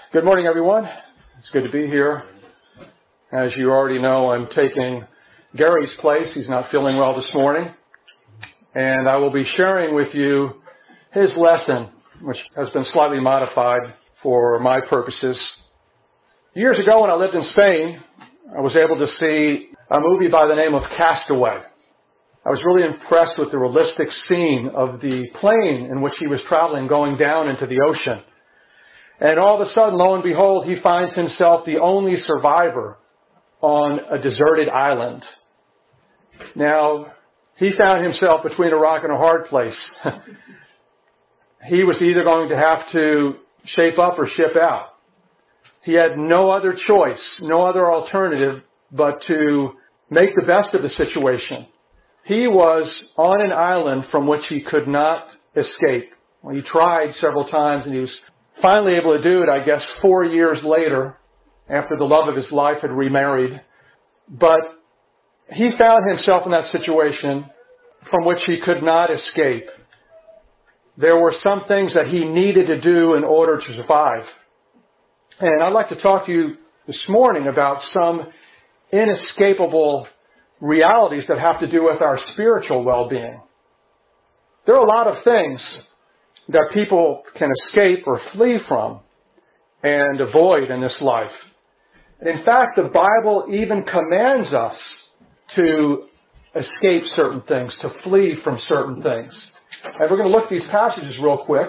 Good morning, everyone. It's good to be here. As you already know, I'm taking Gary's place. He's not feeling well this morning. And I will be sharing with you his lesson, which has been slightly modified for my purposes. Years ago, when I lived in Spain, I was able to see a movie by the name of Castaway. I was really impressed with the realistic scene of the plane in which he was traveling going down into the ocean. And all of a sudden, lo and behold, he finds himself the only survivor on a deserted island. Now, he found himself between a rock and a hard place. He was either going to have to shape up or ship out. He had no other choice, no other alternative but to make the best of the situation. He was on an island from which he could not escape. Well, he tried several times and he was finally able to do it, I guess, 4 years later, after the love of his life had remarried. But he found himself in that situation from which he could not escape. There were some things that he needed to do in order to survive. And I'd like to talk to you this morning about some inescapable realities that have to do with our spiritual well-being. There are a lot of things that people can escape or flee from and avoid in this life. And in fact, the Bible even commands us to escape certain things, to flee from certain things. And we're going to look at these passages real quick.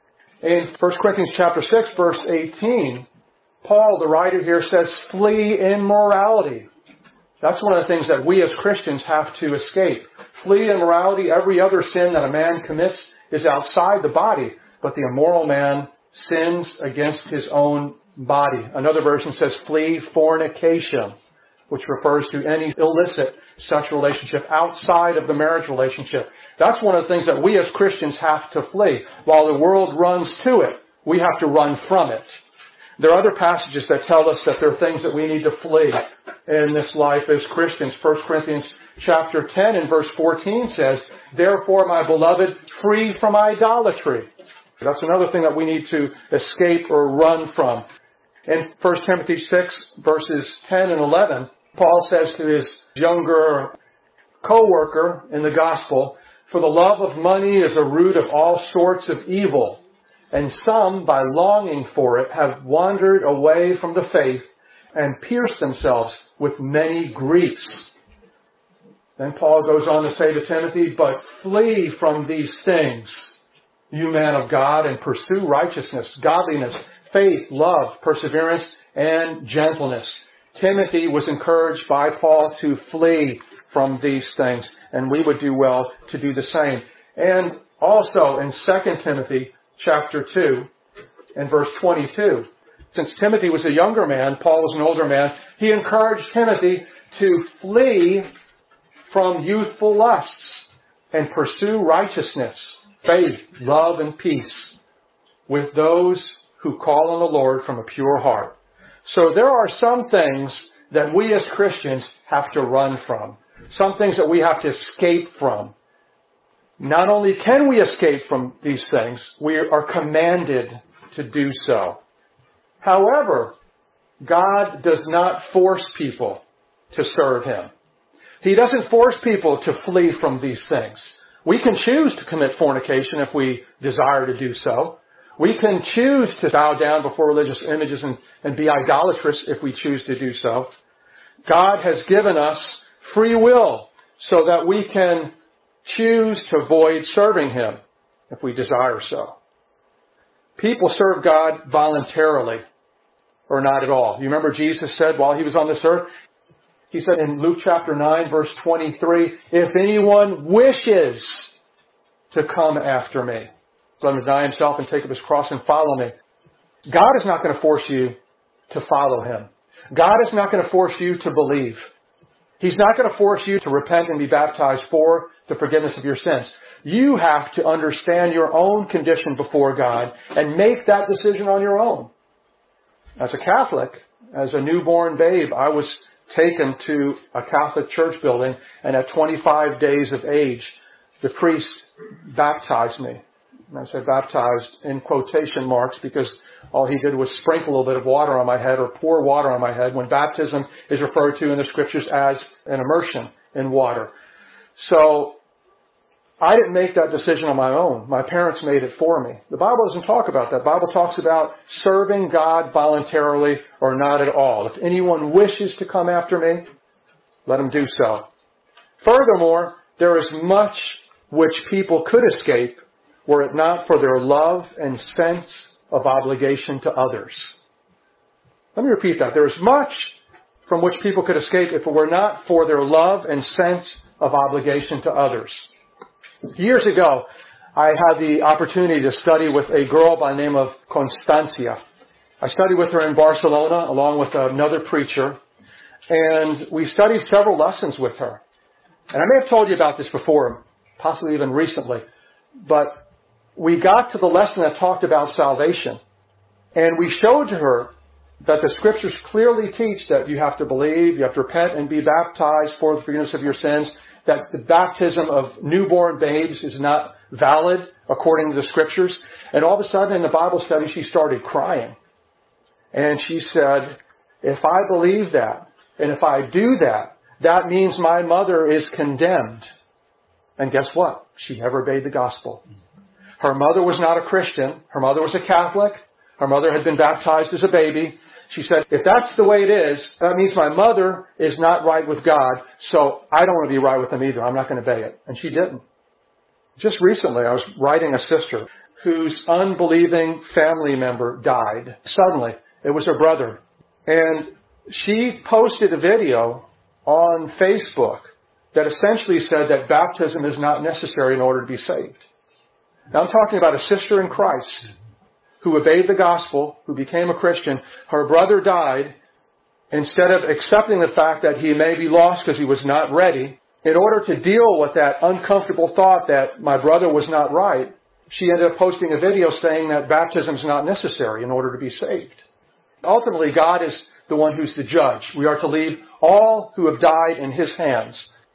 In 1 Corinthians chapter 6, verse 18, Paul, the writer here, says, flee immorality. That's one of the things that we as Christians have to escape. Flee immorality. Every other sin that a man commits is outside the body, but the immoral man sins against his own body. Another version says flee fornication, which refers to any illicit sexual relationship outside of the marriage relationship. That's one of the things that we as Christians have to flee. While the world runs to it, we have to run from it. There are other passages that tell us that there are things that we need to flee in this life as Christians. 1 Corinthians chapter 10 and verse 14 says, therefore, my beloved, free from idolatry. That's another thing that we need to escape or run from. In 1 Timothy 6, verses 10 and 11, Paul says to his younger co-worker in the gospel, for the love of money is a root of all sorts of evil, and some, by longing for it, have wandered away from the faith and pierced themselves with many griefs. Then Paul goes on to say to Timothy, but flee from these things, you man of God, and pursue righteousness, godliness, faith, love, perseverance, and gentleness. Timothy was encouraged by Paul to flee from these things, and we would do well to do the same. And also in 2 Timothy chapter 2 and verse 22, since Timothy was a younger man, Paul was an older man, he encouraged Timothy to flee from youthful lusts and pursue righteousness, faith, love, and peace with those who call on the Lord from a pure heart. So there are some things that we as Christians have to run from, some things that we have to escape from. Not only can we escape from these things, we are commanded to do so. However, God does not force people to serve Him. He doesn't force people to flee from these things. We can choose to commit fornication if we desire to do so. We can choose to bow down before religious images and be idolatrous if we choose to do so. God has given us free will so that we can choose to avoid serving Him if we desire so. People serve God voluntarily or not at all. You remember Jesus said while He was on this earth, He said in Luke chapter 9, verse 23, if anyone wishes to come after me, let him deny himself and take up his cross and follow me. God is not going to force you to follow Him. God is not going to force you to believe. He's not going to force you to repent and be baptized for the forgiveness of your sins. You have to understand your own condition before God and make that decision on your own. As a Catholic, as a newborn babe, I was taken to a Catholic church building, and at 25 days of age, the priest baptized me. And I say baptized in quotation marks because all he did was sprinkle a little bit of water on my head or pour water on my head when baptism is referred to in the scriptures as an immersion in water. So I didn't make that decision on my own. My parents made it for me. The Bible doesn't talk about that. The Bible talks about serving God voluntarily or not at all. If anyone wishes to come after me, let him do so. Furthermore, there is much which people could escape were it not for their love and sense of obligation to others. Let me repeat that. There is much from which people could escape if it were not for their love and sense of obligation to others. Years ago, I had the opportunity to study with a girl by the name of Constancia. I studied with her in Barcelona along with another preacher, and we studied several lessons with her. And I may have told you about this before, possibly even recently, but we got to the lesson that talked about salvation, and we showed to her that the scriptures clearly teach that you have to believe, you have to repent and be baptized for the forgiveness of your sins, that the baptism of newborn babes is not valid according to the scriptures. And all of a sudden in the Bible study, she started crying. And she said, if I believe that, and if I do that, that means my mother is condemned. And guess what? She never obeyed the gospel. Her mother was not a Christian. Her mother was a Catholic. Her mother had been baptized as a baby. She said, if that's the way it is, that means my mother is not right with God, so I don't want to be right with him either. I'm not going to obey it. And she didn't. Just recently, I was writing a sister whose unbelieving family member died. Suddenly, it was her brother. And she posted a video on Facebook that essentially said that baptism is not necessary in order to be saved. Now, I'm talking about a sister in Christ who obeyed the gospel, who became a Christian. Her brother died. Instead of accepting the fact that he may be lost because he was not ready, in order to deal with that uncomfortable thought that my brother was not right, she ended up posting a video saying that baptism is not necessary in order to be saved. Ultimately, God is the one who's the judge. We are to leave all who have died in his hands.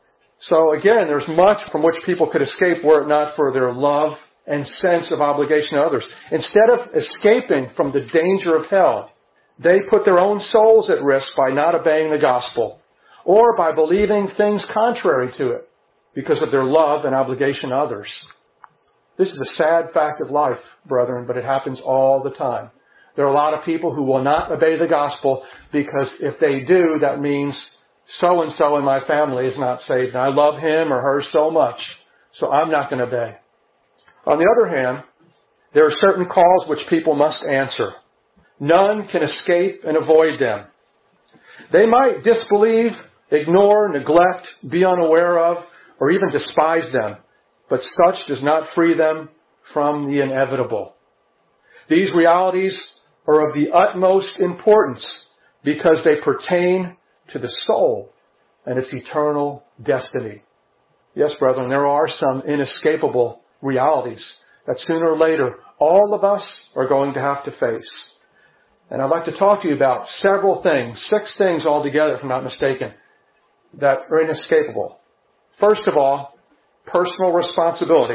So again, there's much from which people could escape were it not for their love and sense of obligation to others. Instead of escaping from the danger of hell, they put their own souls at risk by not obeying the gospel or by believing things contrary to it because of their love and obligation to others. This is a sad fact of life, brethren, but it happens all the time. There are a lot of people who will not obey the gospel because if they do, that means so-and-so in my family is not saved. And I love him or her so much, so I'm not going to obey. On the other hand, there are certain calls which people must answer. None can escape and avoid them. They might disbelieve, ignore, neglect, be unaware of, or even despise them, but such does not free them from the inevitable. These realities are of the utmost importance because they pertain to the soul and its eternal destiny. Yes, brethren, there are some inescapable realities that sooner or later all of us are going to have to face. And I'd like to talk to you about several things, 6 things altogether, if I'm not mistaken, that are inescapable. First of all, personal responsibility.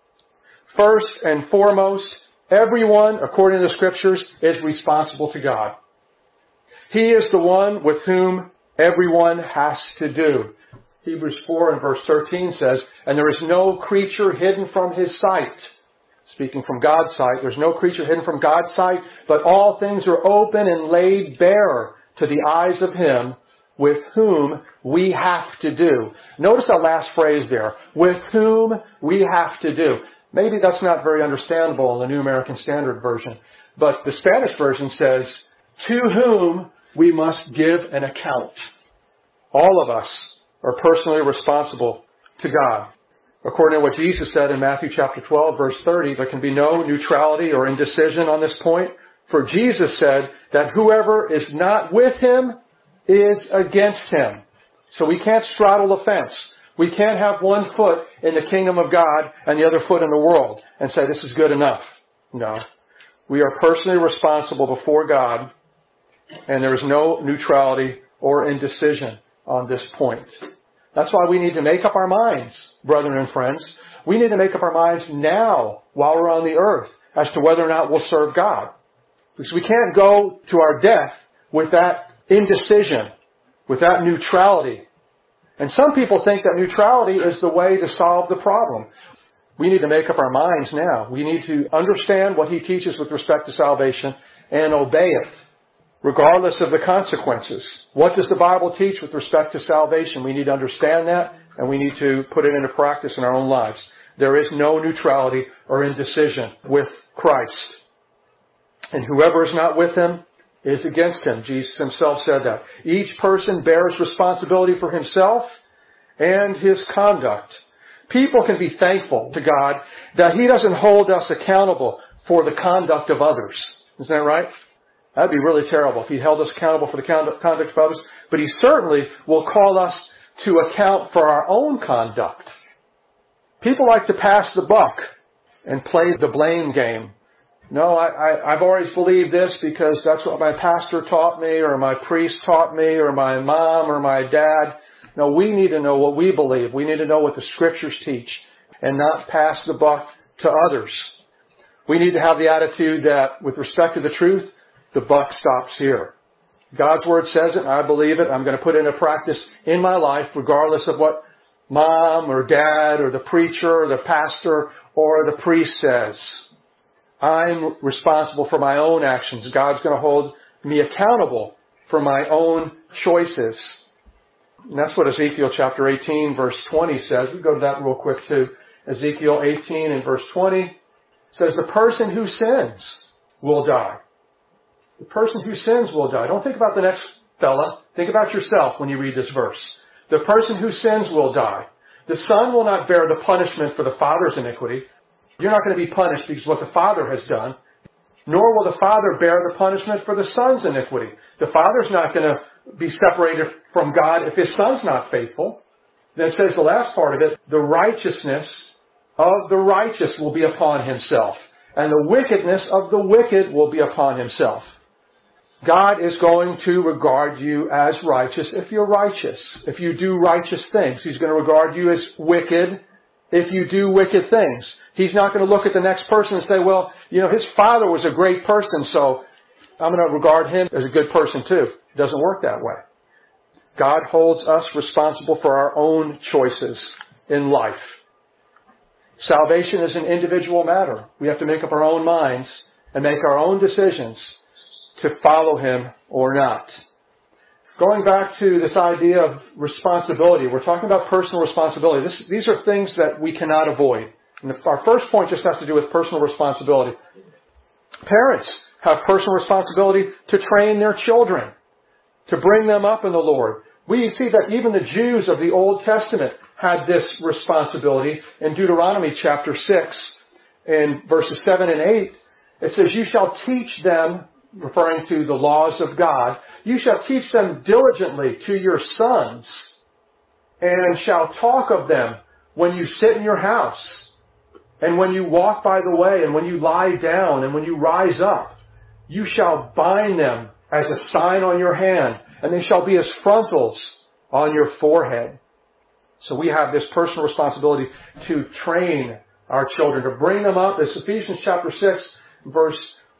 First and foremost, everyone, according to the Scriptures, is responsible to God. He is the one with whom everyone has to do. Hebrews 4 and verse 13 says, and there is no creature hidden from his sight. Speaking from God's sight, there's no creature hidden from God's sight, but all things are open and laid bare to the eyes of him with whom we have to do. Notice that last phrase there, with whom we have to do. Maybe that's not very understandable in the New American Standard Version, but the Spanish version says, to whom we must give an account. All of us are personally responsible to God. According to what Jesus said in Matthew chapter 12, verse 30, there can be no neutrality or indecision on this point. For Jesus said that whoever is not with him is against him. So we can't straddle the fence. We can't have one foot in the kingdom of God and the other foot in the world and say this is good enough. No. We are personally responsible before God, and there is no neutrality or indecision on this point. That's why we need to make up our minds, brethren and friends. We need to make up our minds now while we're on the earth as to whether or not we'll serve God. Because we can't go to our death with that indecision, with that neutrality. And some people think that neutrality is the way to solve the problem. We need to make up our minds now. We need to understand what He teaches with respect to salvation and obey it, regardless of the consequences. What does the Bible teach with respect to salvation? We need to understand that, and we need to put it into practice in our own lives. There is no neutrality or indecision with Christ. And whoever is not with Him is against Him. Jesus Himself said that. Each person bears responsibility for himself and his conduct. People can be thankful to God that He doesn't hold us accountable for the conduct of others. Isn't that right? That'd be really terrible if He held us accountable for the conduct of others. But He certainly will call us to account for our own conduct. People like to pass the buck and play the blame game. No, I've always believed this because that's what my pastor taught me, or my priest taught me, or my mom, or my dad. No, we need to know what we believe. We need to know what the Scriptures teach and not pass the buck to others. We need to have the attitude that with respect to the truth, the buck stops here. God's Word says it, and I believe it. I'm going to put it into practice in my life, regardless of what mom or dad or the preacher or the pastor or the priest says. I'm responsible for my own actions. God's going to hold me accountable for my own choices. And that's what Ezekiel chapter 18 verse 20 says. We go to that real quick too. Ezekiel 18 and verse 20 says, the person who sins will die. The person who sins will die. Don't think about the next fella. Think about yourself when you read this verse. The person who sins will die. The son will not bear the punishment for the father's iniquity. You're not going to be punished because of what the father has done. Nor will the father bear the punishment for the son's iniquity. The father's not going to be separated from God if his son's not faithful. Then it says the last part of it, the righteousness of the righteous will be upon himself, and the wickedness of the wicked will be upon himself. God is going to regard you as righteous if you're righteous. If you do righteous things, He's going to regard you as wicked if you do wicked things. He's not going to look at the next person and say, well, his father was a great person, so I'm going to regard him as a good person too. It doesn't work that way. God holds us responsible for our own choices in life. Salvation is an individual matter. We have to make up our own minds and make our own decisions to follow Him or not. Going back to this idea of responsibility, we're talking about personal responsibility. These are things that we cannot avoid. And our first point just has to do with personal responsibility. Parents have personal responsibility to train their children, to bring them up in the Lord. We see that even the Jews of the Old Testament had this responsibility. In Deuteronomy chapter 6, in verses 7 and 8, it says, you shall teach them, referring to the laws of God, you shall teach them diligently to your sons, and shall talk of them when you sit in your house, and when you walk by the way, and when you lie down, and when you rise up. You shall bind them as a sign on your hand, and they shall be as frontals on your forehead. So we have this personal responsibility to train our children, to bring them up, as Ephesians chapter 6, verse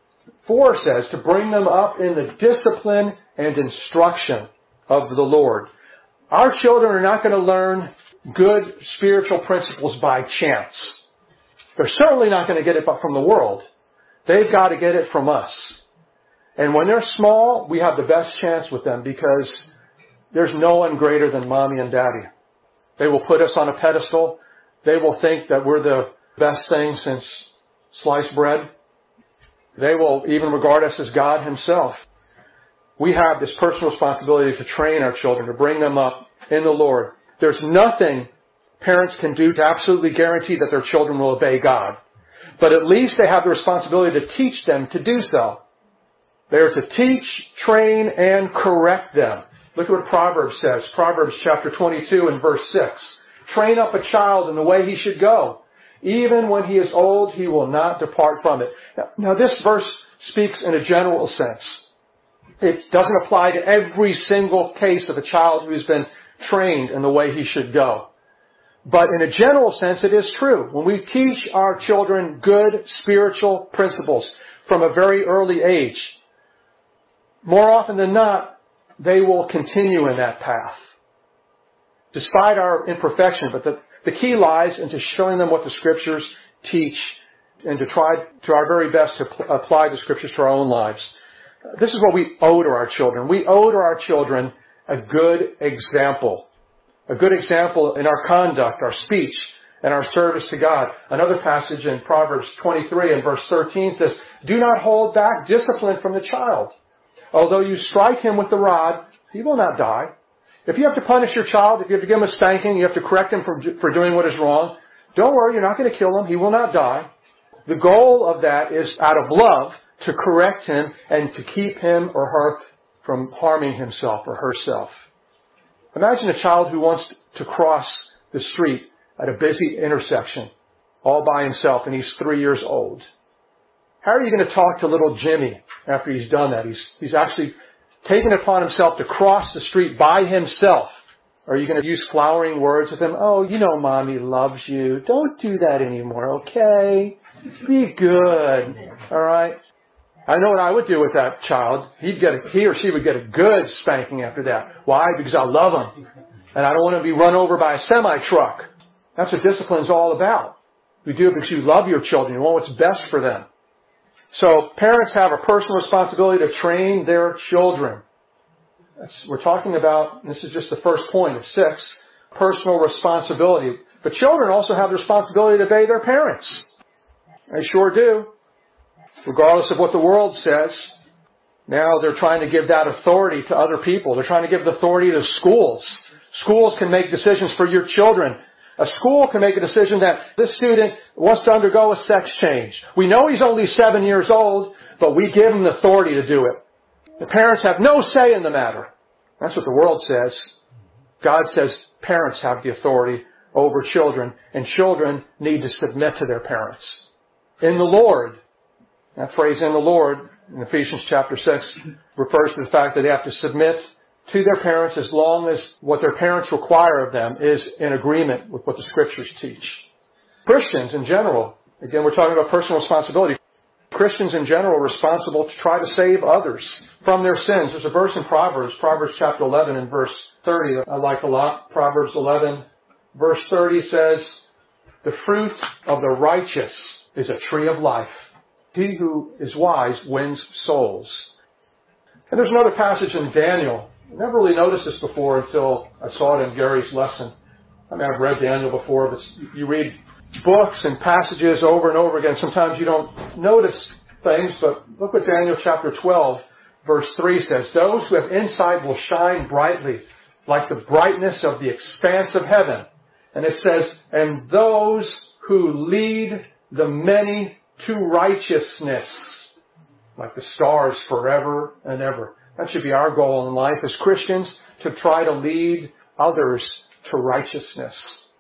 4 says, to bring them up in the discipline and instruction of the Lord. Our children are not going to learn good spiritual principles by chance. They're certainly not going to get it from the world. They've got to get it from us. And when they're small, we have the best chance with them because there's no one greater than mommy and daddy. They will put us on a pedestal. They will think that we're the best thing since sliced bread. They will even regard us as God Himself. We have this personal responsibility to train our children, to bring them up in the Lord. There's nothing parents can do to absolutely guarantee that their children will obey God. But at least they have the responsibility to teach them to do so. They are to teach, train, and correct them. Look at what Proverbs says. Proverbs chapter 22 and verse 6. Train up a child in the way he should go. Even when he is old, he will not depart from it. Now this verse speaks in a general sense. It doesn't apply to every single case of a child who's been trained in the way he should go. But in a general sense, it is true. When we teach our children good spiritual principles from a very early age, more often than not, they will continue in that path. Despite our imperfection, but the key lies into showing them what the Scriptures teach and to try to our very best to apply the Scriptures to our own lives. This is what we owe to our children. We owe to our children a good example. A good example in our conduct, our speech, and our service to God. Another passage in Proverbs 23 and verse 13 says, "Do not hold back discipline from the child. Although you strike him with the rod, he will not die." If you have to punish your child, if you have to give him a spanking, you have to correct him for doing what is wrong, don't worry, you're not going to kill him. He will not die. The goal of that is out of love to correct him and to keep him or her from harming himself or herself. Imagine a child who wants to cross the street at a busy intersection all by himself and he's 3 years old. How are you going to talk to little Jimmy after he's done that? He's actually taken it upon himself to cross the street by himself. Are you going to use flowering words with him? "Oh, you know Mommy loves you. Don't do that anymore, okay? Be good." All right? I know what I would do with that child. He or she would get a good spanking after that. Why? Because I love him. And I don't want to be run over by a semi-truck. That's what discipline is all about. You do it because you love your children. You want what's best for them. So parents have a personal responsibility to train their children. We're talking about, this is just the first point of 6, personal responsibility. But children also have the responsibility to obey their parents. They sure do. Regardless of what the world says, now they're trying to give that authority to other people. They're trying to give the authority to schools. Schools can make decisions for your children. A school can make a decision that this student wants to undergo a sex change. We know he's only 7 years old, but we give him the authority to do it. The parents have no say in the matter. That's what the world says. God says parents have the authority over children, and children need to submit to their parents. In the Lord. That phrase, "in the Lord," in Ephesians chapter 6, refers to the fact that they have to submit to their parents as long as what their parents require of them is in agreement with what the Scriptures teach. Christians in general, again, we're talking about personal responsibility. Christians in general are responsible to try to save others from their sins. There's a verse in Proverbs chapter 11 and verse 30 that I like a lot. Proverbs 11, verse 30 says, "The fruit of the righteous is a tree of life. He who is wise wins souls." And there's another passage in Daniel. I never really noticed this before until I saw it in Gary's lesson. I mean, I've read Daniel before, but you read books and passages over and over again. Sometimes you don't notice things, but look what Daniel chapter 12, verse 3 says. "Those who have insight will shine brightly, like the brightness of the expanse of heaven." And it says, "And those who lead the many to righteousness, like the stars forever and ever." That should be our goal in life as Christians, to try to lead others to righteousness.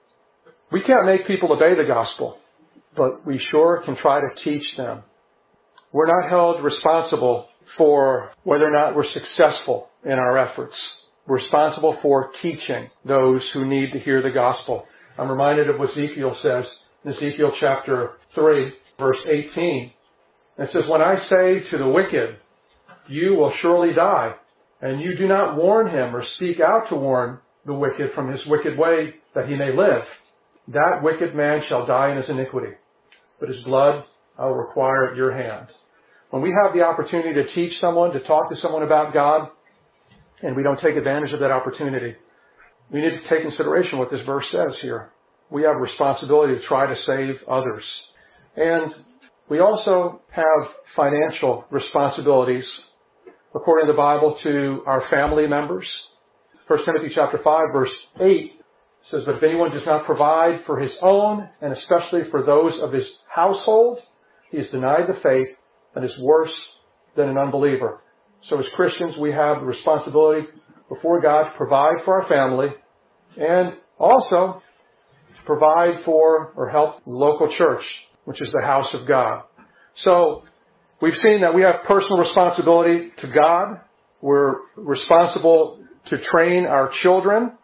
We can't make people obey the gospel, but we sure can try to teach them. We're not held responsible for whether or not we're successful in our efforts. We're responsible for teaching those who need to hear the gospel. I'm reminded of what Ezekiel says in Ezekiel chapter 3, verse 18. It says, "When I say to the wicked, 'You will surely die,' and you do not warn him or speak out to warn the wicked from his wicked way that he may live, that wicked man shall die in his iniquity, but his blood I will require at your hand." When we have the opportunity to teach someone, to talk to someone about God, and we don't take advantage of that opportunity, we need to take consideration what this verse says here. We have a responsibility to try to save others. And we also have financial responsibilities, according to the Bible, to our family members. 1 Timothy chapter 5, verse 8 says, "But if anyone does not provide for his own, and especially for those of his household, he is denied the faith and is worse than an unbeliever." So as Christians, we have the responsibility before God to provide for our family and also to provide for or help the local church, which is the house of God. So we've seen that we have personal responsibility to God. We're responsible to train our children.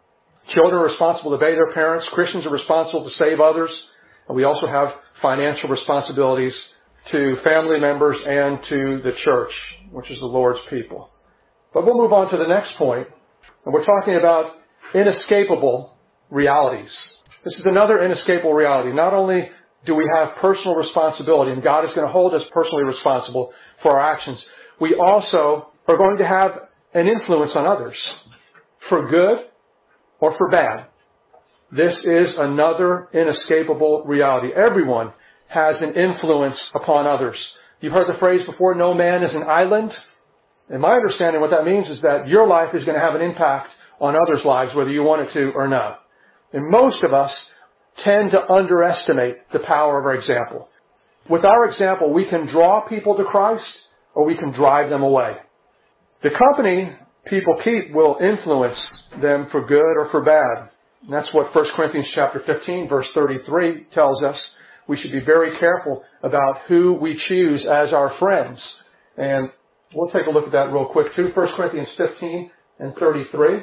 Children are responsible to obey their parents. Christians are responsible to save others. And we also have financial responsibilities to family members and to the church, which is the Lord's people. But we'll move on to the next point. And we're talking about inescapable realities. This is another inescapable reality. Not only do we have personal responsibility, and God is going to hold us personally responsible for our actions, we also are going to have an influence on others, for good or for bad. This is another inescapable reality. Everyone has an influence upon others. You've heard the phrase before, no man is an island. And my understanding what that means is that your life is going to have an impact on others' lives, whether you want it to or not. And most of us tend to underestimate the power of our example. With our example, we can draw people to Christ or we can drive them away. The company people keep will influence them for good or for bad. And that's what 1 Corinthians chapter 15, verse 33 tells us. We should be very careful about who we choose as our friends. And we'll take a look at that real quick too. 1 Corinthians 15 and 33.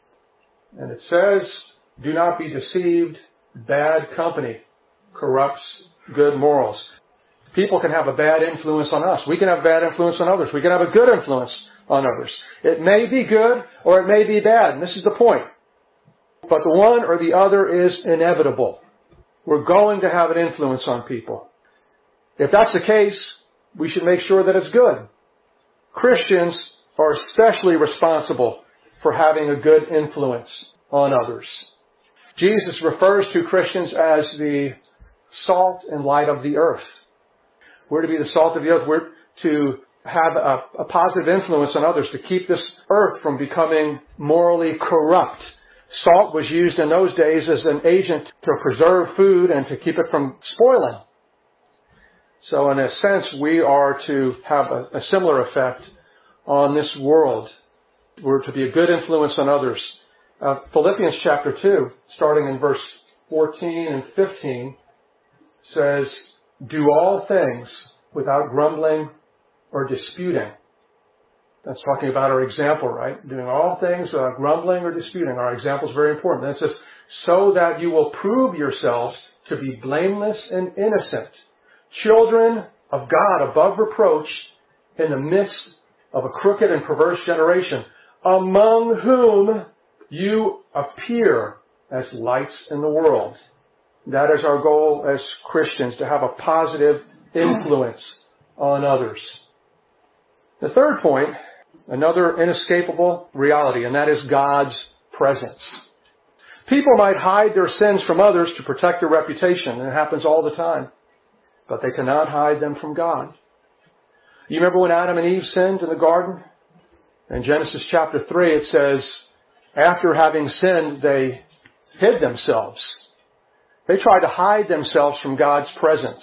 And it says, do not be deceived. Bad company corrupts good morals. People can have a bad influence on us. We can have bad influence on others. We can have a good influence on others. It may be good or it may be bad. And this is the point. But the one or the other is inevitable. We're going to have an influence on people. If that's the case, we should make sure that it's good. Christians are especially responsible for having a good influence on others. Jesus refers to Christians as the salt and light of the earth. We're to be the salt of the earth. We're to have a positive influence on others, to keep this earth from becoming morally corrupt. Salt was used in those days as an agent to preserve food and to keep it from spoiling. So in a sense, we are to have a similar effect on this world. We're to be a good influence on others. Philippians chapter 2, starting in verse 14 and 15, says, do all things without grumbling or disputing. That's talking about our example, right? Doing all things without grumbling or disputing. Our example is very important. Then it says, so that you will prove yourselves to be blameless and innocent, children of God above reproach in the midst of a crooked and perverse generation, among whom you appear as lights in the world. That is our goal as Christians, to have a positive influence on others. The third point, another inescapable reality, and that is God's presence. People might hide their sins from others to protect their reputation, and it happens all the time. But they cannot hide them from God. You remember when Adam and Eve sinned in the garden? In Genesis chapter 3 it says, after having sinned, they hid themselves. They tried to hide themselves from God's presence.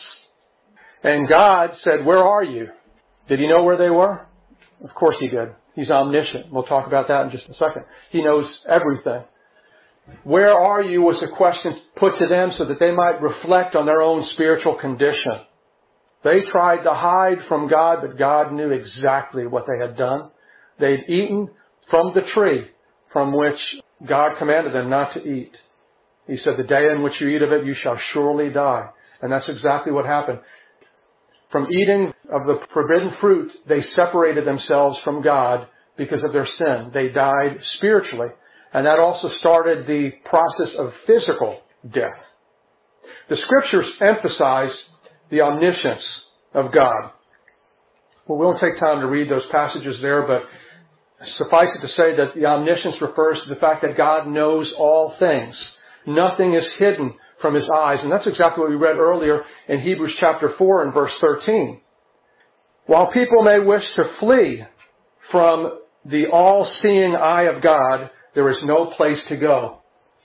And God said, where are you? Did He know where they were? Of course He did. He's omniscient. We'll talk about that in just a second. He knows everything. Where are you was a question put to them so that they might reflect on their own spiritual condition. They tried to hide from God, but God knew exactly what they had done. They'd eaten from the tree from which God commanded them not to eat. He said, the day in which you eat of it, you shall surely die. And that's exactly what happened. From eating of the forbidden fruit, they separated themselves from God because of their sin. They died spiritually. And that also started the process of physical death. The Scriptures emphasize the omniscience of God. Well, we won't take time to read those passages there, but suffice it to say that the omniscience refers to the fact that God knows all things. Nothing is hidden from His eyes. And that's exactly what we read earlier in Hebrews chapter 4 and verse 13. While people may wish to flee from the all-seeing eye of God, there is no place to go.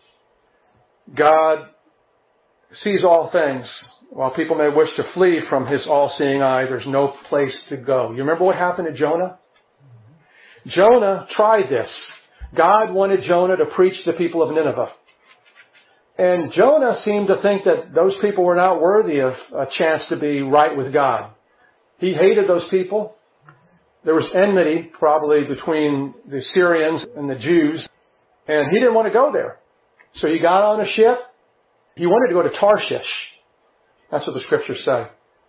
God sees all things. While people may wish to flee from His all-seeing eye, there's no place to go. You remember what happened to Jonah? Jonah tried this. God wanted Jonah to preach to the people of Nineveh. And Jonah seemed to think that those people were not worthy of a chance to be right with God. He hated those people. There was enmity probably between the Syrians and the Jews. And he didn't want to go there. So he got on a ship. He wanted to go to Tarshish. That's what the scriptures say.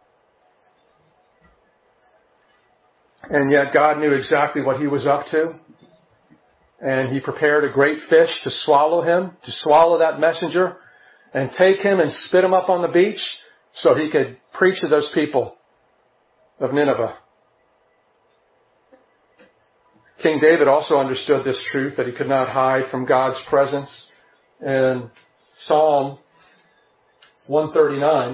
And yet God knew exactly what he was up to. And he prepared a great fish to swallow him, to swallow that messenger, and take him and spit him up on the beach so he could preach to those people of Nineveh. King David also understood this truth, that he could not hide from God's presence. In Psalm 139,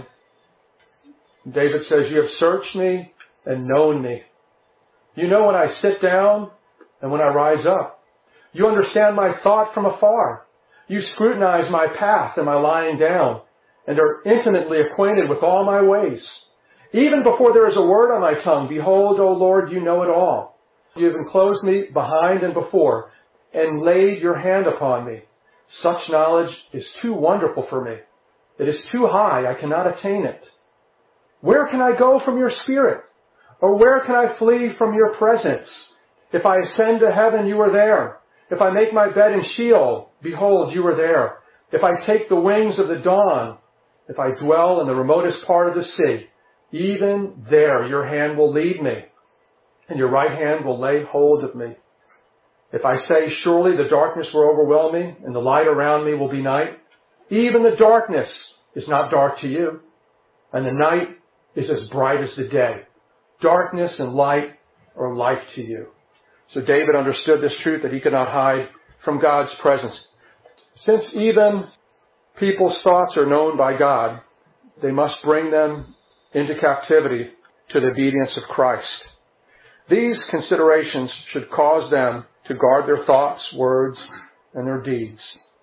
David says, "You have searched me and known me. You know when I sit down and when I rise up. You understand my thought from afar. You scrutinize my path and my lying down, and are intimately acquainted with all my ways. Even before there is a word on my tongue, behold, O Lord, you know it all. You have enclosed me behind and before, and laid your hand upon me. Such knowledge is too wonderful for me. It is too high, I cannot attain it. Where can I go from your spirit? Or where can I flee from your presence? If I ascend to heaven, you are there. If I make my bed in Sheol, behold, you are there. If I take the wings of the dawn, if I dwell in the remotest part of the sea, even there your hand will lead me, and your right hand will lay hold of me. If I say, surely the darkness will overwhelm me, and the light around me will be night, even the darkness is not dark to you, and the night is as bright as the day. Darkness and light are life to you." So David understood this truth, that he could not hide from God's presence. Since even people's thoughts are known by God, they must bring them into captivity to the obedience of Christ. These considerations should cause them to guard their thoughts, words, and their deeds.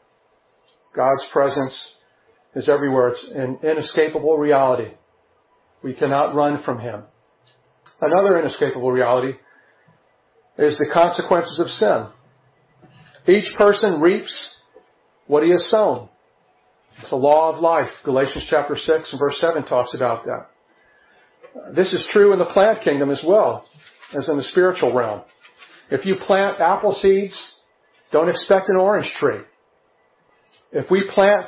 God's presence is everywhere. It's an inescapable reality. We cannot run from Him. Another inescapable reality is the consequences of sin. Each person reaps what he has sown. It's a law of life. Galatians chapter 6 and verse 7 talks about that. This is true in the plant kingdom as well as in the spiritual realm. If you plant apple seeds, don't expect an orange tree. If we plant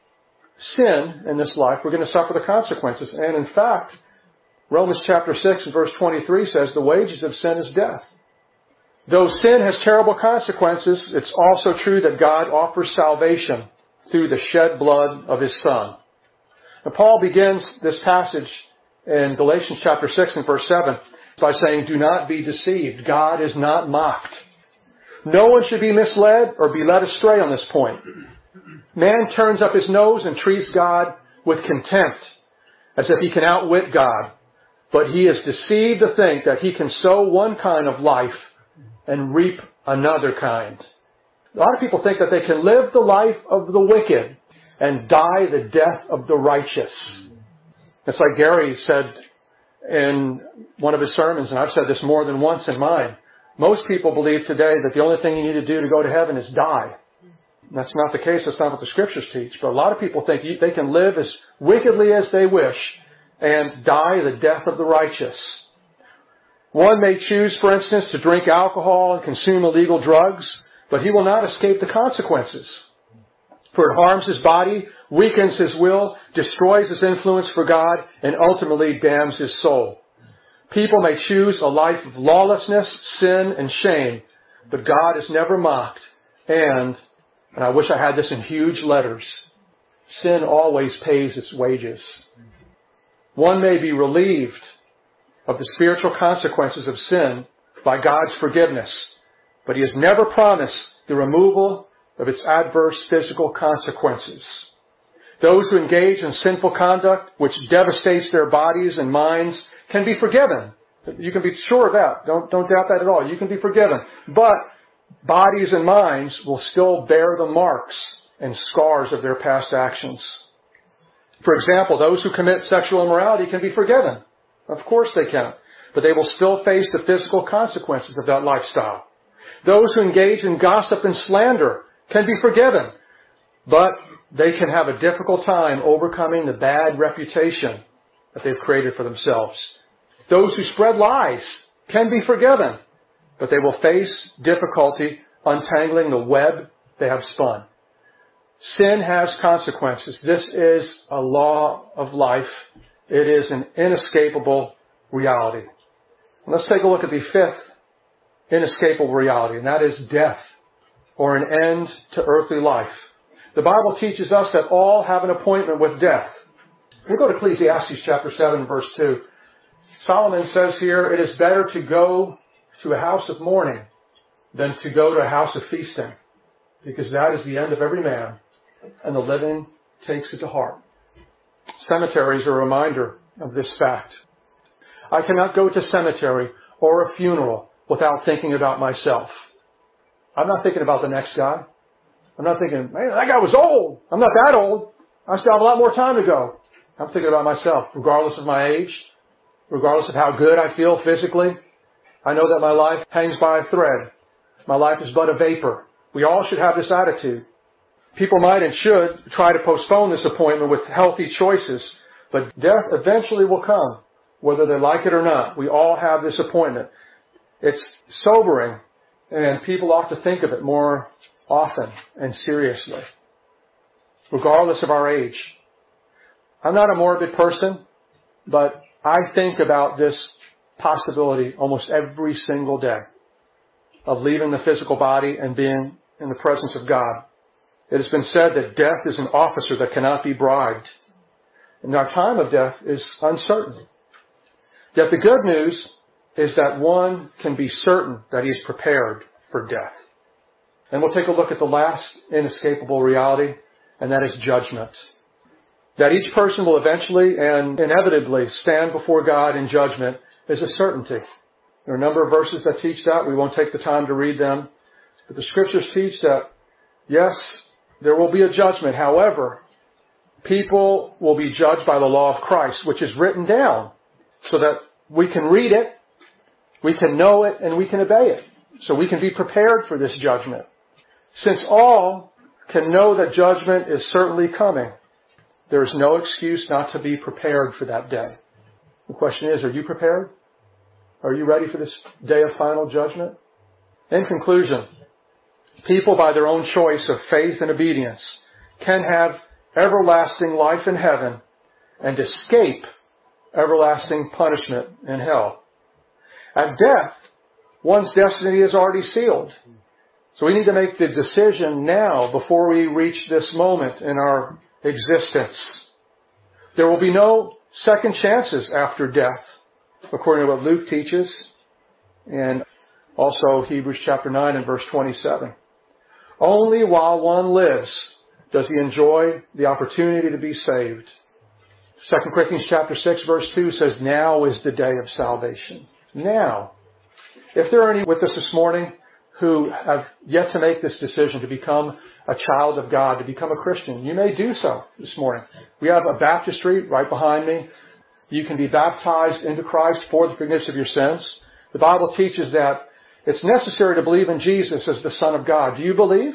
sin in this life, we're going to suffer the consequences. And in fact, Romans chapter 6 and verse 23 says the wages of sin is death. Though sin has terrible consequences, it's also true that God offers salvation through the shed blood of His Son. And Paul begins this passage in Galatians chapter 6 and verse 7 by saying, "Do not be deceived. God is not mocked. No one should be misled or be led astray on this point. Man turns up his nose and treats God with contempt, as if he can outwit God. But he is deceived to think that he can sow one kind of life and reap another kind." A lot of people think that they can live the life of the wicked and die the death of the righteous. It's like Gary said in one of his sermons, and I've said this more than once in mine. Most people believe today that the only thing you need to do to go to heaven is die. That's not the case. That's not what the scriptures teach. But a lot of people think they can live as wickedly as they wish and die the death of the righteous. One may choose, for instance, to drink alcohol and consume illegal drugs, but he will not escape the consequences. For it harms his body, weakens his will, destroys his influence for God, and ultimately damns his soul. People may choose a life of lawlessness, sin, and shame, but God is never mocked. And I wish I had this in huge letters, sin always pays its wages. One may be relieved of the spiritual consequences of sin by God's forgiveness, but He has never promised the removal of its adverse physical consequences. Those who engage in sinful conduct which devastates their bodies and minds can be forgiven. You can be sure of that. Don't doubt that at all. You can be forgiven. But bodies and minds will still bear the marks and scars of their past actions. For example, those who commit sexual immorality can be forgiven. Of course they can. But they will still face the physical consequences of that lifestyle. Those who engage in gossip and slander can be forgiven. But they can have a difficult time overcoming the bad reputation that they've created for themselves. Those who spread lies can be forgiven. But they will face difficulty untangling the web they have spun. Sin has consequences. This is a law of life. It is an inescapable reality. Let's take a look at the fifth inescapable reality, and that is death, or an end to earthly life. The Bible teaches us that all have an appointment with death. We'll go to Ecclesiastes chapter 7, verse 2. Solomon says here, it is better to go to a house of mourning than to go to a house of feasting, because that is the end of every man, and the living takes it to heart. Cemeteries are a reminder of this fact. I cannot go to a cemetery or a funeral without thinking about myself. I'm not thinking about the next guy. I'm not thinking, man, that guy was old. I'm not that old. I still have a lot more time to go. I'm thinking about myself, regardless of my age, regardless of how good I feel physically. I know that my life hangs by a thread. My life is but a vapor. We all should have this attitude. People might and should try to postpone this appointment with healthy choices, but death eventually will come, whether they like it or not. We all have this appointment. It's sobering, and people ought to think of it more often and seriously, regardless of our age. I'm not a morbid person, but I think about this possibility almost every single day of leaving the physical body and being in the presence of God. It has been said that death is an officer that cannot be bribed, and our time of death is uncertain. Yet the good news is that one can be certain that he is prepared for death. And we'll take a look at the last inescapable reality, and that is judgment. That each person will eventually and inevitably stand before God in judgment is a certainty. There are a number of verses that teach that. We won't take the time to read them. But the Scriptures teach that, yes, there will be a judgment. However, people will be judged by the law of Christ, which is written down so that we can read it, we can know it, and we can obey it. So we can be prepared for this judgment. Since all can know that judgment is certainly coming, there is no excuse not to be prepared for that day. The question is, are you prepared? Are you ready for this day of final judgment? In conclusion, people by their own choice of faith and obedience can have everlasting life in heaven and escape everlasting punishment in hell. At death, one's destiny is already sealed. So we need to make the decision now before we reach this moment in our existence. There will be no second chances after death, according to what Luke teaches, and also Hebrews chapter 9 and verse 27. Only while one lives does he enjoy the opportunity to be saved. 2 Corinthians chapter 6 verse 2 says, now is the day of salvation. Now. If there are any with us this morning who have yet to make this decision to become a child of God, to become a Christian, you may do so this morning. We have a baptistry right behind me. You can be baptized into Christ for the forgiveness of your sins. The Bible teaches that it's necessary to believe in Jesus as the Son of God. Do you believe?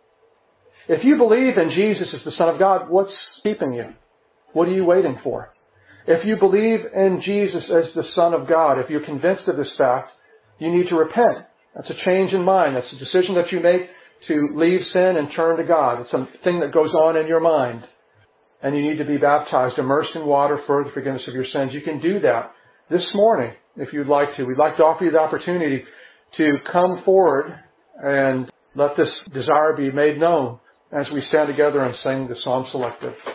If you believe in Jesus as the Son of God, what's keeping you? What are you waiting for? If you believe in Jesus as the Son of God, if you're convinced of this fact, you need to repent. That's a change in mind. That's a decision that you make to leave sin and turn to God. It's something that goes on in your mind. And you need to be baptized, immersed in water for the forgiveness of your sins. You can do that this morning if you'd like to. We'd like to offer you the opportunity to come forward and let this desire be made known as we stand together and sing the Psalm Selected.